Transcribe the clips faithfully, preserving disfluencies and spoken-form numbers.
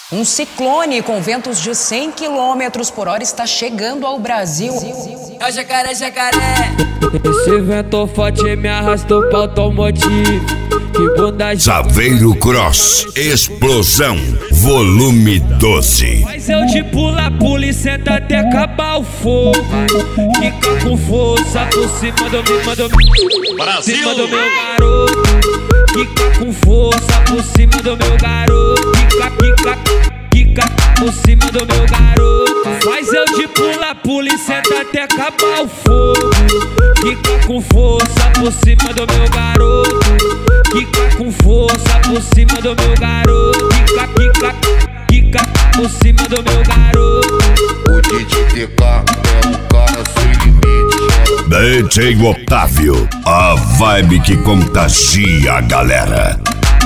Um ciclone com ventos de cem quilômetros por hora está chegando ao Brasil. É o jacaré, jacaré. Esse vento forte me arrastou pra automotivo. Que bunda. Saveiro Cross, explosão, volume doze. Mas eu de pula, pula e senta até acabar o fogo. Fica com força por cima do meu, manda Brasil. cima do meu garoto. Fica com força por cima do meu garoto. Fica, fica, fica por cima do meu garoto. Faz eu de pula, pula e senta até acabar o fogo. Fica com força por cima do meu garoto. Fica com força por cima do meu garoto. Fica, fica, fica por cima do meu garoto. O D J T K é um cara sem limite. D J Otávio, a vibe que contagia a galera.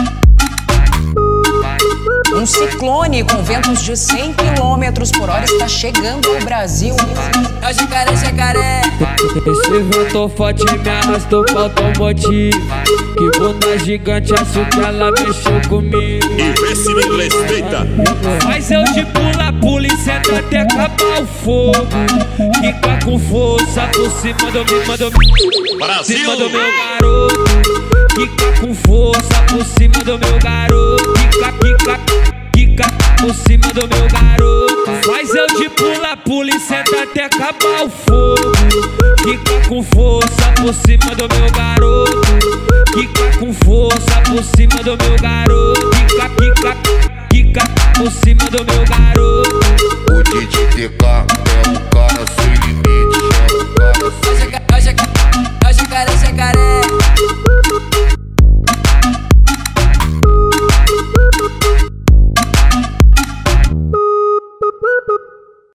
Um ciclone com ventos de cem quilômetros por hora está chegando ao Brasil. É o jacaré, jacaré. Esse vento forte me arrastou pra automotivo. Que bunda gigante, acho que ela mexeu comigo. Investimento respeita. Mas eu de pula, pula e senta até acabar o fogo. Fica com força por cima do meu, manda Brasil. cima do meu garoto. Fica com força por cima do meu garoto. Fica, fica, fica por cima do meu garoto. Mas eu de pula, pula e senta até acabar o fogo. Fica com força por cima do meu garoto. Fica com força por cima do meu garoto. Fica, fica, fica por cima do meu garoto.